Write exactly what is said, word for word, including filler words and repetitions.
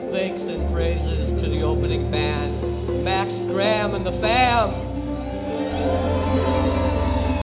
Thanks and praises to the opening band, Max Graham and the fam.